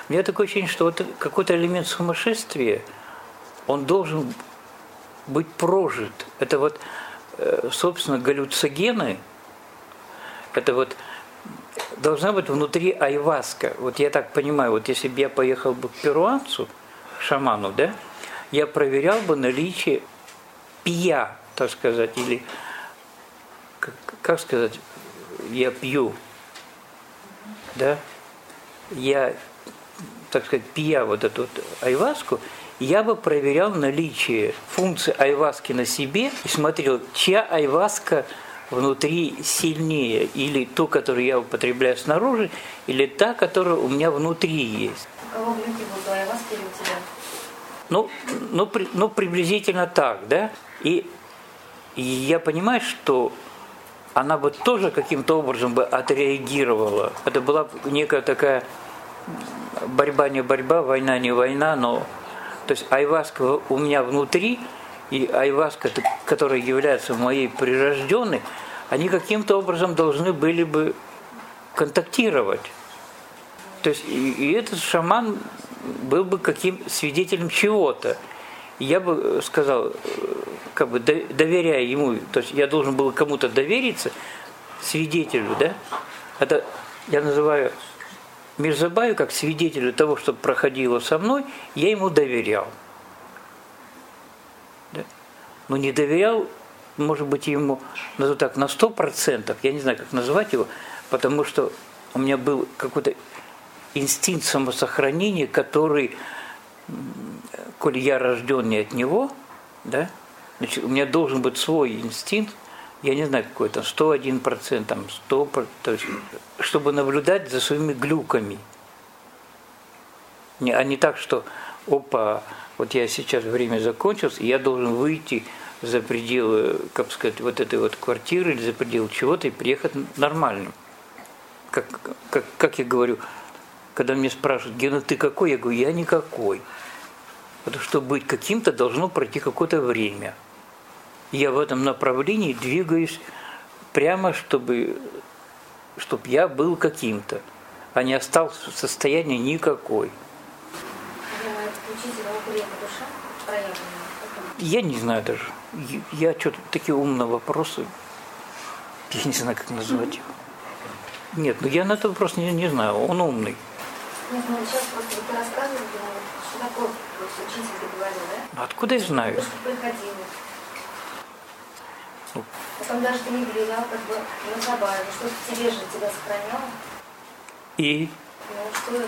У меня такое ощущение, что вот какой-то элемент сумасшествия, он должен быть прожит. Это вот, собственно, галлюциногены, это вот должна быть внутри айваска. Вот я так понимаю, вот если бы я поехал бы к перуанцу, к шаману, да, я проверял бы наличие пия, так сказать, или, как сказать, я пью, да, я, так сказать, пия вот эту вот айваску, я бы проверял наличие функции айваски на себе и смотрел, чья айваска внутри сильнее, или ту, которую я употребляю снаружи, или та, которая у меня внутри есть. У кого в люке был айваска или у тебя? Ну, приблизительно так, да? И я понимаю, что она бы тоже каким-то образом бы отреагировала. Это была некая такая борьба не борьба, война не война, но то есть айваска у меня внутри, и айваска, которая является моей прирожденной, они каким-то образом должны были бы контактировать. То есть и этот шаман был бы каким свидетелем чего-то. Я бы сказал, как бы доверяя ему, то есть я должен был кому-то довериться, свидетелю, да? Это я называю Мирзабаю как свидетелю того, что проходило со мной, я ему доверял. Да? Но не доверял, может быть, ему, назову так, на 100%, я не знаю, как назвать его, потому что у меня был какой-то инстинкт самосохранения, который, коль я рожден не от него, да, значит, у меня должен быть свой инстинкт, я не знаю, какой там, 101%, там, 100%, то есть, чтобы наблюдать за своими глюками. А не так, что, опа, вот я сейчас время закончилось, и я должен выйти за пределы, как сказать, вот этой вот квартиры или за пределы чего-то и приехать нормальным. Как я говорю, когда меня спрашивают, Гена, ты какой? Я говорю, я никакой. Потому что быть каким-то должно пройти какое-то время. Я в этом направлении двигаюсь прямо, чтобы я был каким-то, а не остался в состоянии никакой. Я не знаю даже. Я что-то такие умные вопросы. Я не знаю, как назвать его. Нет, ну я на этот вопрос не знаю. Он умный. Нет, ну сейчас просто вы рассказывали, что такое учитель говорил, да? Откуда я знаю? То, что приходило. Потом даже ты не влиял как бы на Забаева, что в тебе же тебя сохраняло. И? Ну, что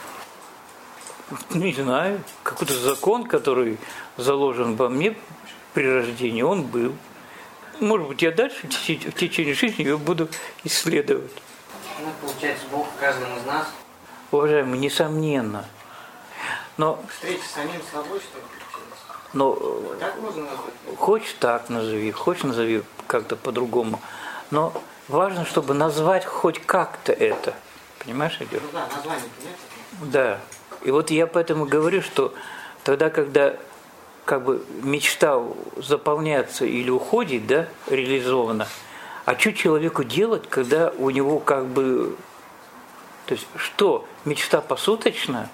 это? Не знаю. Какой-то закон, который заложен во мне при рождении, он был. Может быть, я дальше в течение жизни его буду исследовать. Ну, получается, Бог в каждом из нас. Уважаемый, несомненно. Но Встреча с самим собой, что ли? Но Так можно назвать? хочешь так назови, хочешь назови как-то по-другому. Но важно, чтобы назвать хоть как-то это. Понимаешь, идет? Ну да, название-то нет. Да. И вот я поэтому говорю, что тогда, когда как бы мечта заполняется или уходит, да, реализована, а что человеку делать, когда у него как бы... То есть что? Мечта посуточно?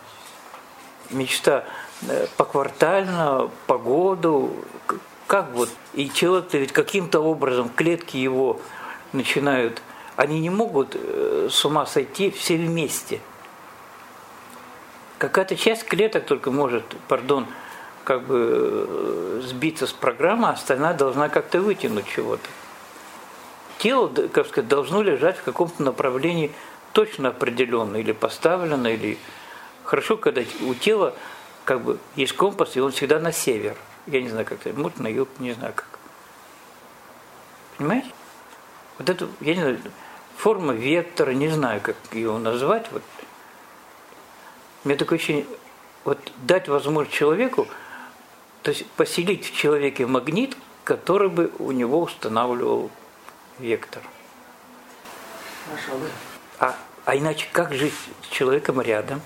Мечта поквартально, по году? Как вот? И человек-то ведь каким-то образом, клетки его начинают... Они не могут с ума сойти все вместе. Какая-то часть клеток только может, как бы сбиться с программы, а остальная должна как-то вытянуть чего-то. Тело, как сказать, должно лежать в каком-то направлении точно определенно, или поставлено, или... Хорошо, когда у тела как бы есть компас, и он всегда на север. Я не знаю, как это, может, на юг, не знаю как. Понимаете? Вот это, я не знаю, форма вектора, не знаю, как его назвать. Вот. У меня такое ощущение, вот дать возможность человеку, то есть поселить в человеке магнит, который бы у него устанавливал вектор. Хорошо, да. А иначе как жить с человеком рядом?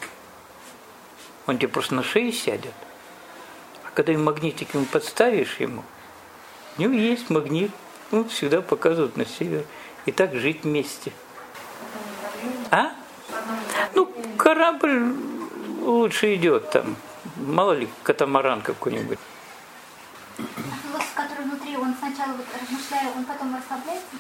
Он тебе просто на шее сядет. А когда им магнитик ему подставишь ему, у него есть магнит, он всегда показывает на север. И так жить вместе. А? Ну, корабль лучше идет там. Мало ли, катамаран какой-нибудь. А философ, который внутри, он сначала вот размышляет, он потом расслабляется?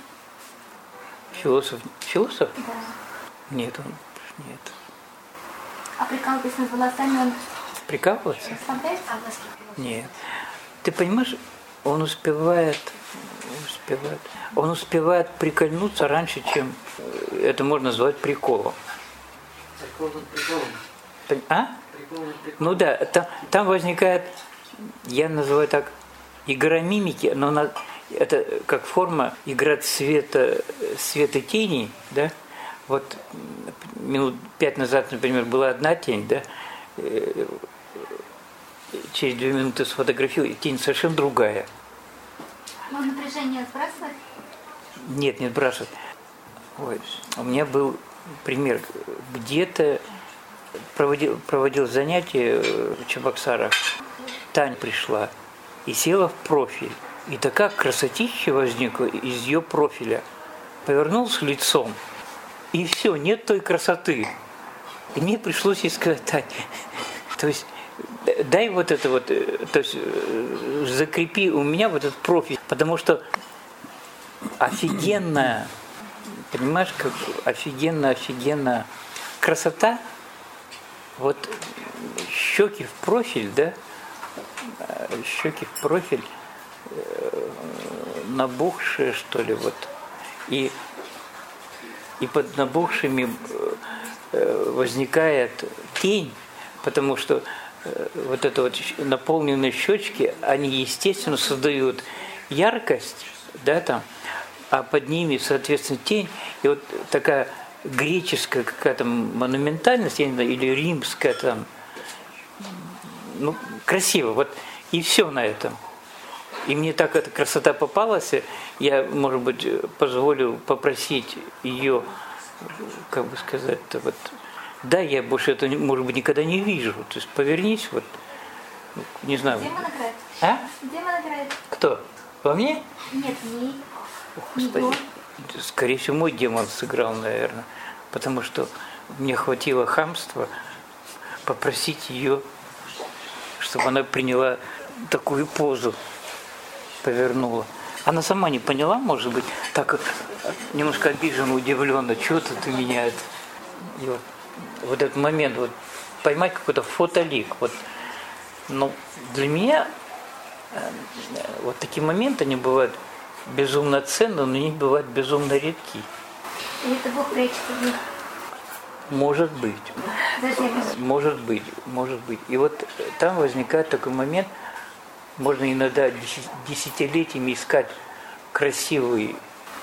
Философ? Да. Нет, нет. А прикалываясь над волосами, он Прикалываться? расслабляется? Нет. Ты понимаешь, он успевает прикольнуться раньше, чем это можно назвать приколом. А? Ну да, там возникает, я называю так, игра мимики, но это как форма игра света теней, да? Вот минут 5 назад, например, была одна тень, да? Через 2 минуты сфотографировал, и тень совершенно другая. Но напряжение сбрасывает? Нет, не сбрасывает. Ой, у меня был пример. Где-то проводил занятие в Чебоксарах. Таня пришла и села в профиль. И такая красотища возникла из ее профиля. Повернулся лицом, и все, нет той красоты. И мне пришлось ей сказать: Тань, то есть дай вот это вот, то есть закрепи у меня вот этот профиль, потому что офигенная, понимаешь, как офигенная красота, вот щеки в профиль, да, щеки в профиль, набухшие, что ли, вот, и под набухшими возникает тень, потому что вот это вот наполненные щечки, они, естественно, создают яркость, да, там, а под ними, соответственно, тень, и вот такая греческая какая-то монументальность, я не знаю, или римская там, ну, красиво, вот, и все на этом. И мне так эта красота попалась, я, может быть, позволю попросить ее, как бы сказать-то, вот, да, я больше это, может быть, никогда не вижу. То есть повернись, вот, не знаю. Демон играет? А? Демон играет? Кто? Во мне? Нет, не. Господи. Скорее всего, мой демон сыграл, наверное. Потому что мне хватило хамства попросить ее, чтобы она приняла такую позу, повернула. Она сама не поняла, может быть, так немножко обиженно, удивленно, что-то ты меня это... И вот этот момент, вот поймать какой-то фотолик. Вот, но для меня вот такие моменты, они бывают безумно ценны, но они бывают безумно редки. И это Бог прячется в них? Может быть. Может быть. И вот там возникает такой момент, можно иногда десятилетиями искать красивый,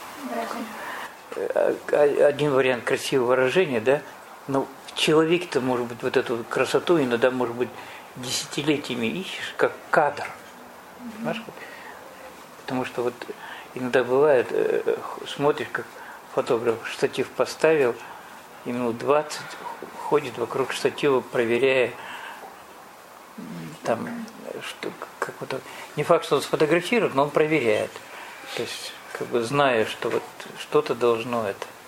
один вариант красивого выражения, да, но в человеке-то, может быть, вот эту красоту иногда, может быть, десятилетиями ищешь, как кадр. Понимаешь? Потому что вот иногда бывает, смотришь, как фотограф штатив поставил, и минут 20 ходит вокруг штатива, проверяя, там, что, как вот, не факт, что он сфотографирует, но он проверяет. То есть, как бы зная, что вот что-то должно это.